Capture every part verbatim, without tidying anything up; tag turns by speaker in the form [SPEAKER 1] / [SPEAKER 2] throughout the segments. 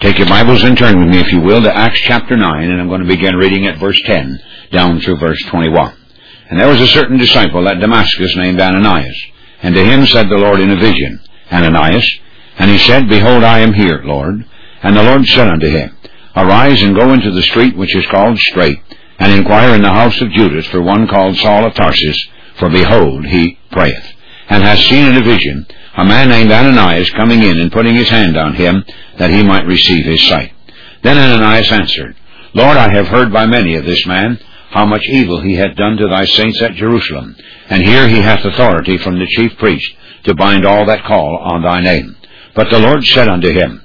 [SPEAKER 1] Take your Bibles and turn with me, if you will, to Acts chapter nine, and I'm going to begin reading at verse ten down through verse twenty-one. And there was a certain disciple at Damascus named Ananias, and to him said the Lord in a vision, Ananias. And he said, Behold, I am here, Lord. And the Lord said unto him, Arise and go into the street which is called Straight, and inquire in the house of Judas for one called Saul of Tarsus, for behold, he prayeth, and hath seen in a vision a man named Ananias coming in and putting his hand on him, that he might receive his sight. Then Ananias answered, Lord, I have heard by many of this man how much evil he hath done to thy saints at Jerusalem, and here he hath authority from the chief priest to bind all that call on thy name. But the Lord said unto him,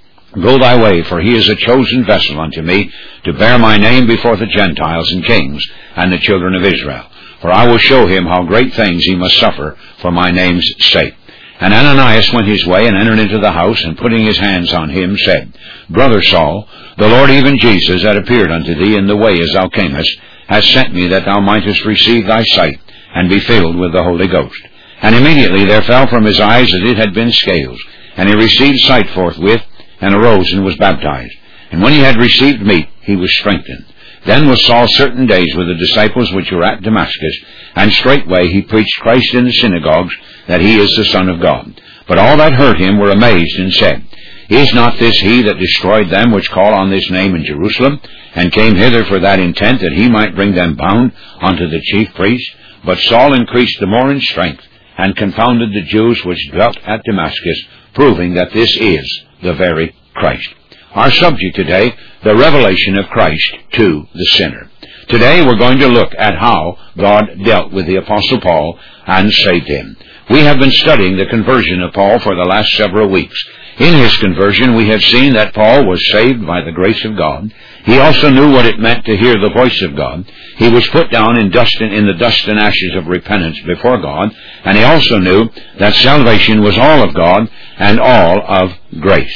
[SPEAKER 1] Go thy way, for he is a chosen vessel unto me, to bear my name before the Gentiles and kings and the children of Israel. For I will show him how great things he must suffer for my name's sake. And Ananias went his way and entered into the house, and putting his hands on him, said, Brother Saul, the Lord even Jesus that appeared unto thee in the way as thou camest, hath sent me that thou mightest receive thy sight, and be filled with the Holy Ghost. And immediately there fell from his eyes as it had been scales, and he received sight forthwith, and arose and was baptized. And when he had received meat, he was strengthened. Then was Saul certain days with the disciples which were at Damascus, and straightway he preached Christ in the synagogues, that he is the Son of God. But all that heard him were amazed, and said, Is not this he that destroyed them which call on this name in Jerusalem, and came hither for that intent, that he might bring them bound unto the chief priests? But Saul increased the more in strength, and confounded the Jews which dwelt at Damascus, proving that this is the very Christ. Our subject today, the revelation of Christ to the sinner. Today we're going to look at how God dealt with the Apostle Paul and saved him. We have been studying the conversion of Paul for the last several weeks. In his conversion, we have seen that Paul was saved by the grace of God. He also knew what it meant to hear the voice of God. He was put down in dust and, in the dust and ashes of repentance before God, and he also knew that salvation was all of God and all of grace.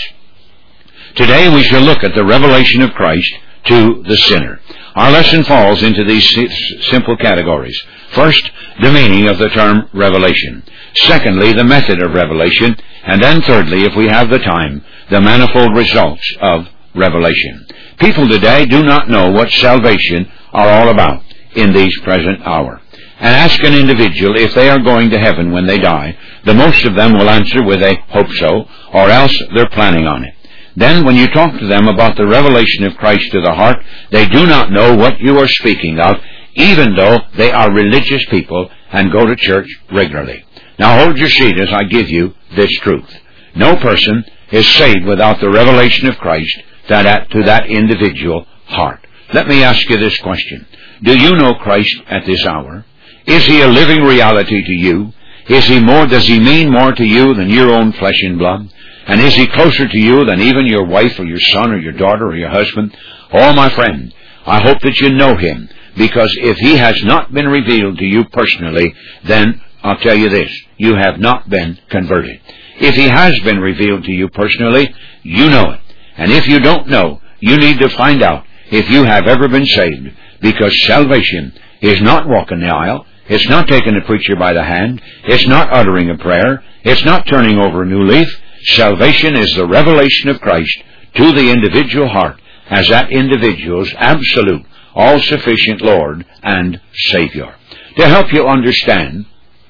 [SPEAKER 1] Today we shall look at the revelation of Christ to the sinner. Our lesson falls into these simple categories. First, the meaning of the term revelation. Secondly, the method of revelation. And then thirdly, if we have the time, the manifold results of revelation. People today do not know what salvation are all about in this present hour. And ask an individual if they are going to heaven when they die, the most of them will answer with a hope so, or else they're planning on it. Then when you talk to them about the revelation of Christ to the heart, they do not know what you are speaking of, even though they are religious people and go to church regularly. Now hold your seat as I give you this truth. No person is saved without the revelation of Christ that to that individual heart. Let me ask you this question. Do you know Christ at this hour? Is he a living reality to you? Is he more, does he mean more to you than your own flesh and blood? And is he closer to you than even your wife or your son or your daughter or your husband? Oh, my friend, I hope that you know him, because if he has not been revealed to you personally, then I'll tell you this, you have not been converted. If he has been revealed to you personally, you know it. And if you don't know, you need to find out if you have ever been saved, because salvation is not walking the aisle. It's not taking the preacher by the hand. It's not uttering a prayer. It's not turning over a new leaf. Salvation is the revelation of Christ to the individual heart as that individual's absolute, all-sufficient Lord and Savior. To help you understand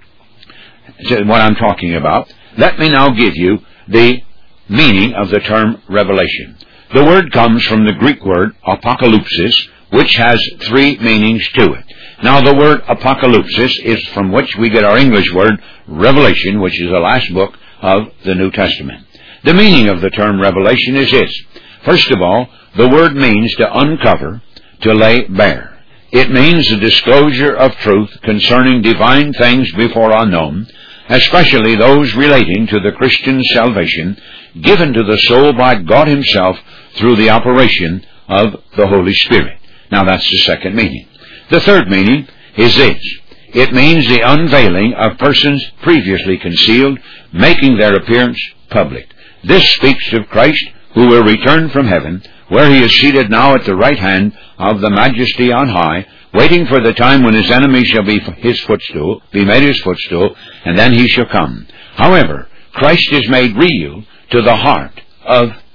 [SPEAKER 1] what I'm talking about, let me now give you the meaning of the term revelation. The word comes from the Greek word apocalypsis, which has three meanings to it. Now, the word apocalypsis is from which we get our English word revelation, which is the last book of the New Testament. The meaning of the term revelation is this. First of all, the word means to uncover, to lay bare. It means the disclosure of truth concerning divine things before unknown, especially those relating to the Christian salvation given to the soul by God himself through the operation of the Holy Spirit. Now that's the second meaning. The third meaning is this. It means the unveiling of persons previously concealed, making their appearance public. This speaks of Christ, who will return from heaven, where he is seated now at the right hand of the Majesty on high, waiting for the time when his enemy shall be his footstool, be made his footstool, and then he shall come. However, Christ is made real to the heart of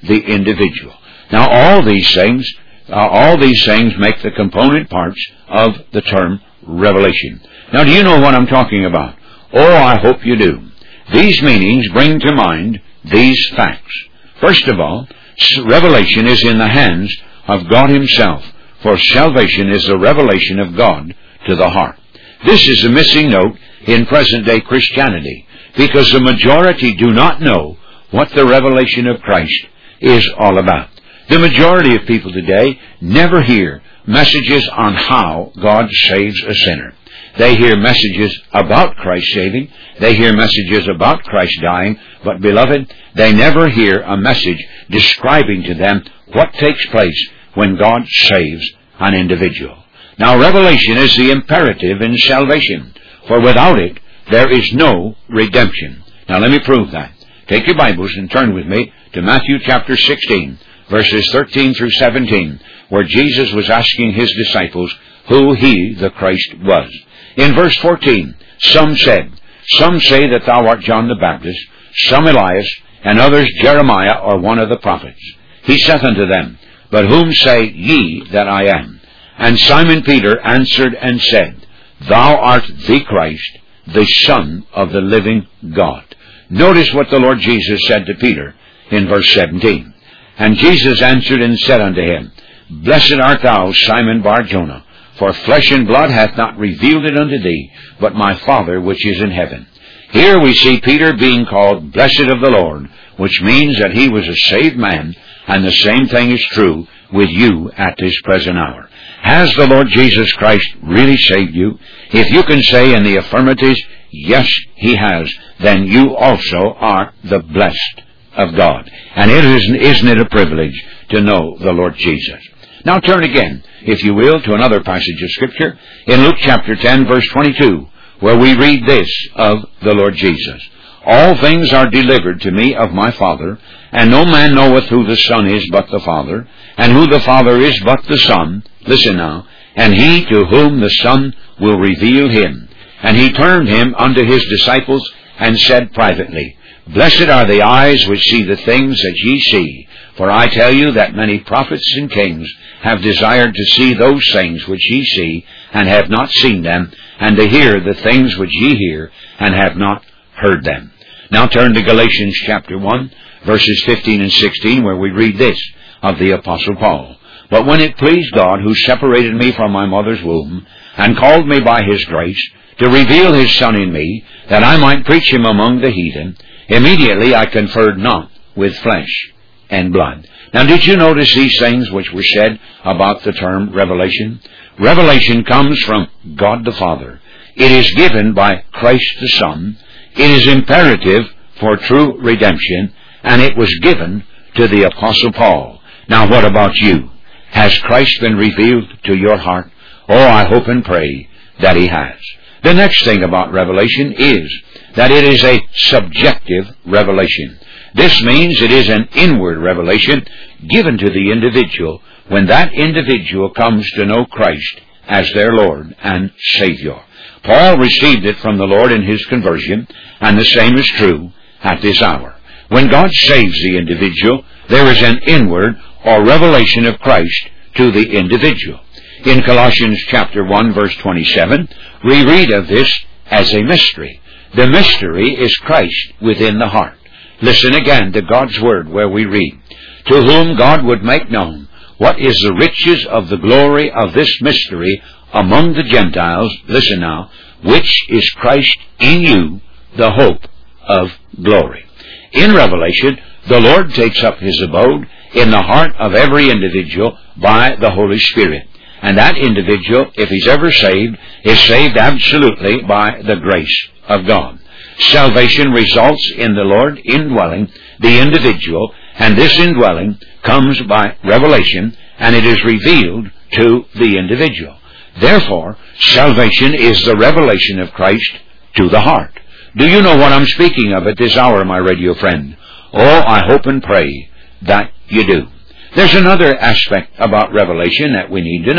[SPEAKER 1] the individual. Now all these things, uh, all these things make the component parts of the term revelation. Now do you know what I'm talking about? Oh, I hope you do. These meanings bring to mind these facts. First of all, revelation is in the hands of God Himself, for salvation is the revelation of God to the heart. This is a missing note in present-day Christianity, because the majority do not know what the revelation of Christ is all about. The majority of people today never hear messages on how God saves a sinner. They hear messages about Christ saving. They hear messages about Christ dying. But, beloved, they never hear a message describing to them what takes place when God saves an individual. Now, revelation is the imperative in salvation, for without it, there is no redemption. Now, let me prove that. Take your Bibles and turn with me to Matthew chapter sixteen, verses thirteen through seventeen, where Jesus was asking His disciples who He, the Christ, was. In verse fourteen, some said, Some say that thou art John the Baptist, some Elias, and others Jeremiah or one of the prophets. He saith unto them, But whom say ye that I am? And Simon Peter answered and said, Thou art the Christ, the Son of the living God. Notice what the Lord Jesus said to Peter in verse seventeen. And Jesus answered and said unto him, Blessed art thou, Simon Bar-Jonah, for flesh and blood hath not revealed it unto thee, but my Father which is in heaven. Here we see Peter being called Blessed of the Lord, which means that he was a saved man, and the same thing is true with you at this present hour. Has the Lord Jesus Christ really saved you? If you can say in the affirmative, yes, He has, then you also are the blessed of God. And it isn't, isn't it a privilege to know the Lord Jesus? Now turn again, if you will, to another passage of Scripture in Luke chapter ten, verse twenty-two, where we read this of the Lord Jesus. All things are delivered to me of my Father, and no man knoweth who the Son is but the Father, and who the Father is but the Son. Listen now. And he to whom the Son will reveal him. And he turned him unto his disciples, and said privately, Blessed are the eyes which see the things that ye see. For I tell you that many prophets and kings have desired to see those things which ye see, and have not seen them, and to hear the things which ye hear, and have not heard them. Now turn to Galatians chapter one, verses fifteen and sixteen, where we read this of the Apostle Paul. But when it pleased God, who separated me from my mother's womb, and called me by His grace, to reveal His Son in me, that I might preach Him among the heathen, immediately I conferred not with flesh and blood. Now did you notice these things which were said about the term revelation? Revelation comes from God the Father. It is given by Christ the Son. It is imperative for true redemption, and it was given to the Apostle Paul. Now what about you? Has Christ been revealed to your heart? Oh, I hope and pray that He has. The next thing about revelation is that it is a subjective revelation. This means it is an inward revelation given to the individual when that individual comes to know Christ as their Lord and Savior. Paul received it from the Lord in his conversion, and the same is true at this hour. When God saves the individual, there is an inward or revelation of Christ to the individual. In Colossians chapter one, verse twenty-seven, we read of this as a mystery. The mystery is Christ within the heart. Listen again to God's Word, where we read, To whom God would make known what is the riches of the glory of this mystery among the Gentiles, listen now, which is Christ in you, the hope of glory. In Revelation, the Lord takes up His abode in the heart of every individual by the Holy Spirit. And that individual, if he's ever saved, is saved absolutely by the grace of God. Salvation results in the Lord indwelling the individual, and this indwelling comes by revelation, and it is revealed to the individual. Therefore, salvation is the revelation of Christ to the heart. Do you know what I'm speaking of at this hour, my radio friend? Oh, I hope and pray that you do. There's another aspect about revelation that we need to know.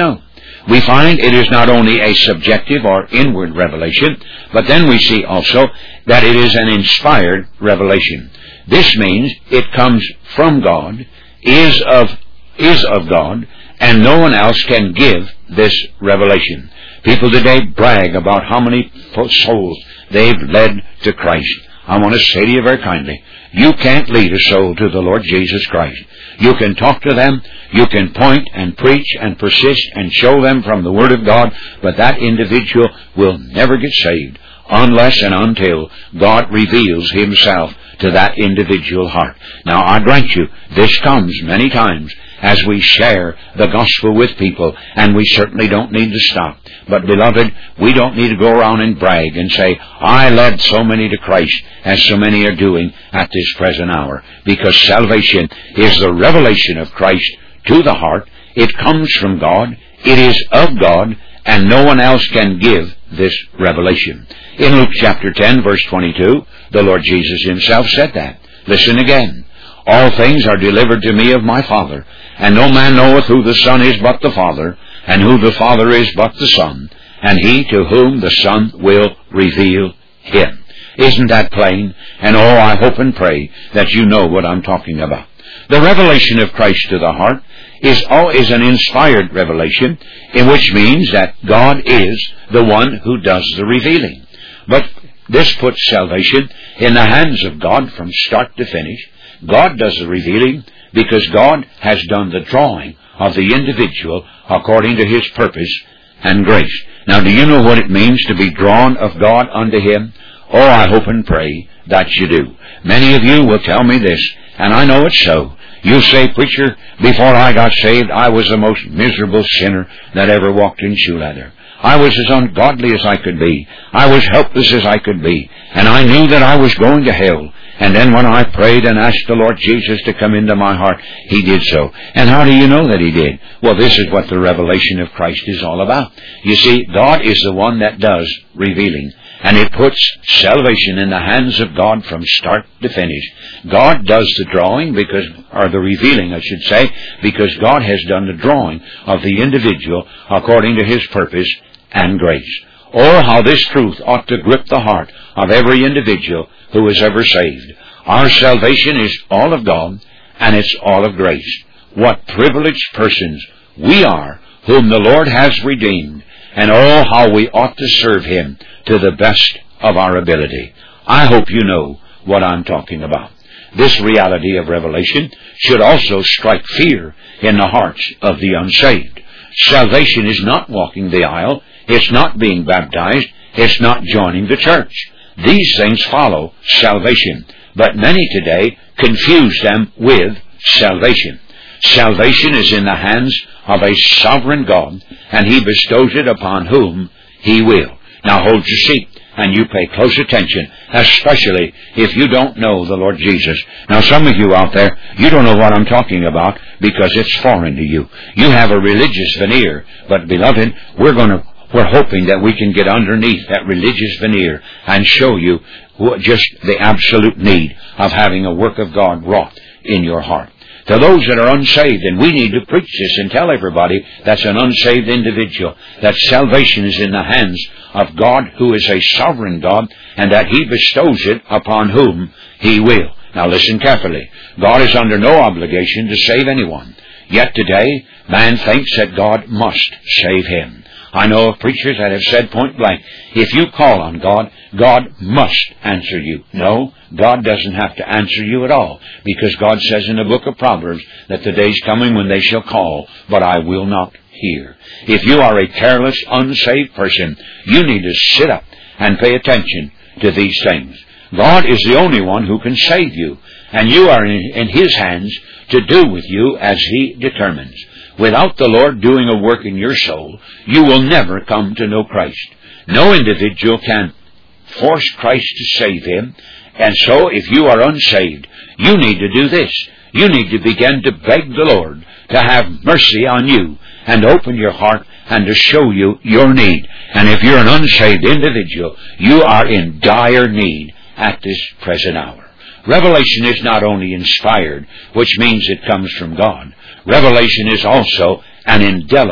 [SPEAKER 1] we find it is not only a subjective or inward revelation, but then we see also that it is an inspired revelation. This means it comes from God, is of, is of God, and no one else can give this revelation. People today brag about how many souls they've led to Christ. I want to say to you very kindly, you can't lead a soul to the Lord Jesus Christ. You can talk to them, you can point and preach and persist and show them from the Word of God, but that individual will never get saved unless and until God reveals Himself to that individual heart. Now, I grant you, this comes many times as we share the gospel with people, and we certainly don't need to stop. But, beloved, we don't need to go around and brag and say, I led so many to Christ, as so many are doing at this present hour, because salvation is the revelation of Christ to the heart. It comes from God, it is of God, and no one else can give this revelation. In Luke chapter ten, verse twenty-two, the Lord Jesus Himself said that. Listen again. All things are delivered to me of my Father, and no man knoweth who the Son is but the Father, and who the Father is but the Son, and he to whom the Son will reveal Him. Isn't that plain? And oh, I hope and pray that you know what I'm talking about. The revelation of Christ to the heart is, oh, is an inspired revelation, in which means that God is the one who does the revealing. But this puts salvation in the hands of God from start to finish. God does the revealing because God has done the drawing of the individual according to His purpose and grace. Now, do you know what it means to be drawn of God unto Him? Oh, I hope and pray that you do. Many of you will tell me this, and I know it's so. You say, preacher, before I got saved, I was the most miserable sinner that ever walked in shoe leather. I was as ungodly as I could be. I was helpless as I could be. And I knew that I was going to hell. And then when I prayed and asked the Lord Jesus to come into my heart, He did so. And how do you know that He did? Well, this is what the revelation of Christ is all about. You see, God is the one that does revealing. And it puts salvation in the hands of God from start to finish. God does the drawing, because, or the revealing, I should say, because God has done the drawing of the individual according to His purpose and grace. Oh, how this truth ought to grip the heart of every individual who is ever saved. Our salvation is all of God, and it's all of grace. What privileged persons we are, whom the Lord has redeemed, and oh, how we ought to serve Him to the best of our ability. I hope you know what I'm talking about. This reality of revelation should also strike fear in the hearts of the unsaved. Salvation is not walking the aisle. It's not being baptized. It's not joining the church. These things follow salvation, but many today confuse them with salvation. Salvation is in the hands of a sovereign God, and He bestows it upon whom He will. Now hold your seat, and you pay close attention, especially if you don't know the Lord Jesus. Now, some of you out there, you don't know what I'm talking about because it's foreign to you. You have a religious veneer, but beloved, we're going to We're hoping that we can get underneath that religious veneer and show you just the absolute need of having a work of God wrought in your heart. To those that are unsaved, and we need to preach this and tell everybody that's an unsaved individual, that salvation is in the hands of God, who is a sovereign God, and that He bestows it upon whom He will. Now listen carefully. God is under no obligation to save anyone. Yet today, man thinks that God must save him. I know of preachers that have said point blank, if you call on God, God must answer you. No, God doesn't have to answer you at all, because God says in the book of Proverbs that the day's coming when they shall call, but I will not hear. If you are a careless, unsaved person, you need to sit up and pay attention to these things. God is the only one who can save you, and you are in, in His hands to do with you as He determines. Without the Lord doing a work in your soul, you will never come to know Christ. No individual can force Christ to save him, and so if you are unsaved, you need to do this. You need to begin to beg the Lord to have mercy on you and open your heart and to show you your need. And if you're an unsaved individual, you are in dire need at this present hour. Revelation is not only inspired, which means it comes from God. Revelation is also an indelible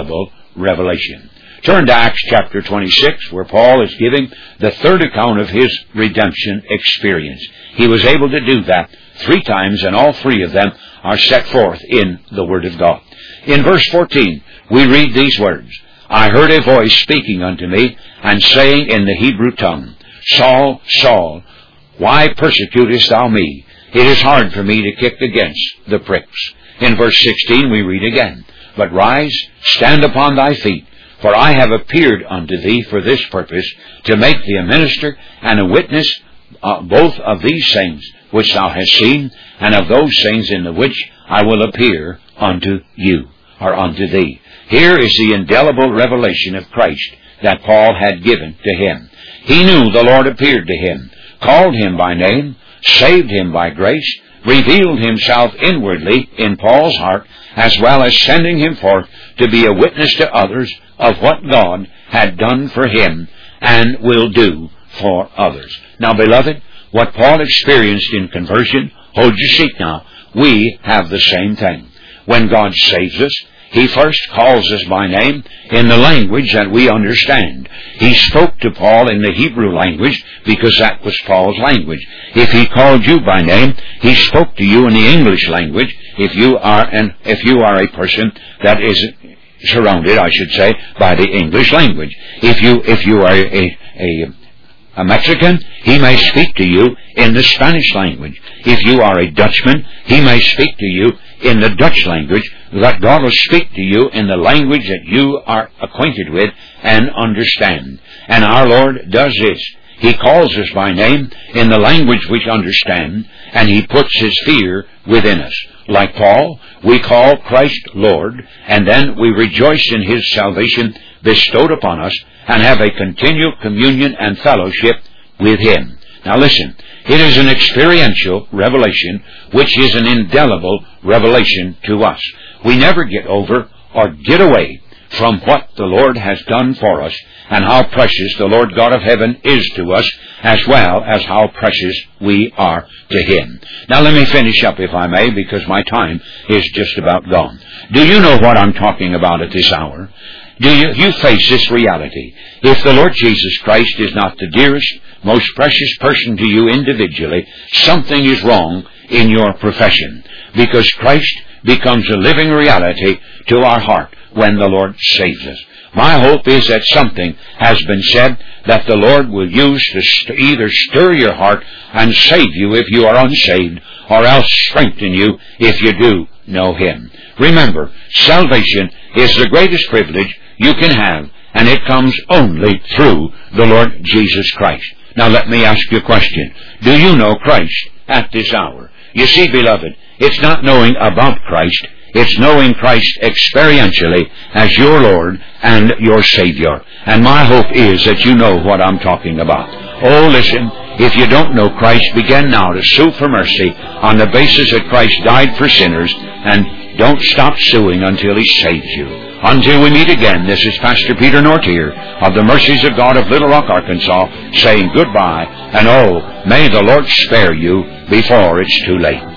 [SPEAKER 1] revelation. Turn to Acts chapter twenty-six, where Paul is giving the third account of his redemption experience. He was able to do that three times, and all three of them are set forth in the Word of God. In verse fourteen, we read these words, I heard a voice speaking unto me, and saying in the Hebrew tongue, Saul, Saul, why persecutest thou me? It is hard for me to kick against the pricks. In verse sixteen we read again, But rise, stand upon thy feet, for I have appeared unto thee for this purpose, to make thee a minister and a witness uh, both of these things which thou hast seen, and of those things in the which I will appear unto you, or unto thee. Here is the indelible revelation of Christ that Paul had given to him. He knew the Lord appeared to him, called him by name, saved him by grace, revealed himself inwardly in Paul's heart, as well as sending him forth to be a witness to others of what God had done for him and will do for others. Now, beloved, what Paul experienced in conversion, hold your seat now, we have the same thing. When God saves us, He first calls us by name in the language that we understand. He spoke to Paul in the Hebrew language because that was Paul's language. If He called you by name, He spoke to you in the English language if you are an, if you are a person that is surrounded, I should say, by the English language. If you if you are a, a A Mexican, he may speak to you in the Spanish language. If you are a Dutchman, he may speak to you in the Dutch language. That God will speak to you in the language that you are acquainted with and understand. And our Lord does this. He calls us by name in the language we understand, and He puts His fear within us. Like Paul, we call Christ Lord, and then we rejoice in His salvation bestowed upon us, and have a continual communion and fellowship with Him. Now listen, it is an experiential revelation, which is an indelible revelation to us. We never get over or get away from what the Lord has done for us, and how precious the Lord God of heaven is to us, as well as how precious we are to Him. Now let me finish up, if I may, because my time is just about gone. Do you know what I'm talking about at this hour? Do you, you face this reality? If the Lord Jesus Christ is not the dearest, most precious person to you individually, something is wrong in your profession, because Christ becomes a living reality to our heart when the Lord saves us. My hope is that something has been said that the Lord will use to st- either stir your heart and save you if you are unsaved, or else strengthen you if you do know Him. Remember, salvation is the greatest privilege you can have, and it comes only through the Lord Jesus Christ. Now let me ask you a question. Do you know Christ at this hour? You see, beloved, it's not knowing about Christ, it's knowing Christ experientially as your Lord and your Savior. And my hope is that you know what I'm talking about. Oh, listen, if you don't know Christ, begin now to sue for mercy on the basis that Christ died for sinners, and don't stop suing until He saves you. Until we meet again, this is Pastor Peter Nortier of the Mercies of God of Little Rock, Arkansas, saying goodbye, and oh, may the Lord spare you before it's too late.